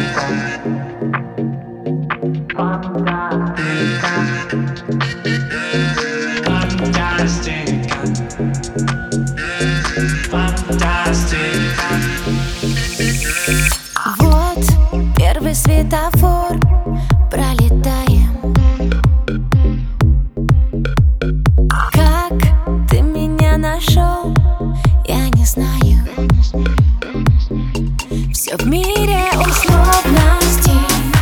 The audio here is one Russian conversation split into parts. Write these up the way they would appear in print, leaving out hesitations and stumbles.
Вот первый светофор, пролетаем. Как ты меня нашел, я не знаю. Все в мире условностей.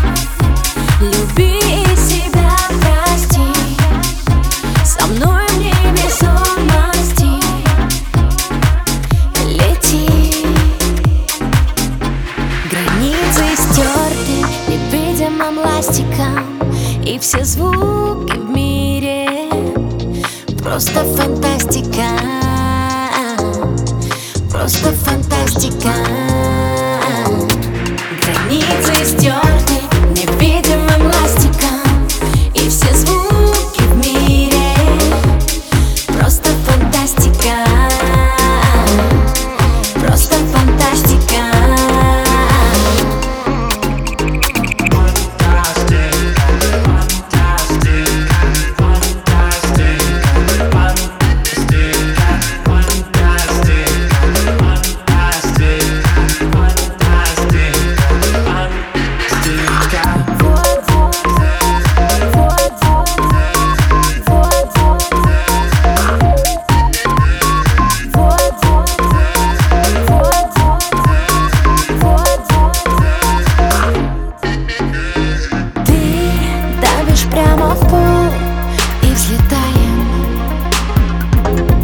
Люби и себя прости. Со мной в невесомости лети. Границы стерты невидимым ластиком, и все звуки в мире просто фантастика. Просто фантастика. Границы стерты невидимым ластиком, и все звуки в мире просто фантастика. Просто фантастика. Прямо в пол и взлетаем.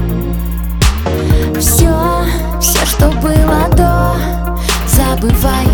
Все, что было до, забываем.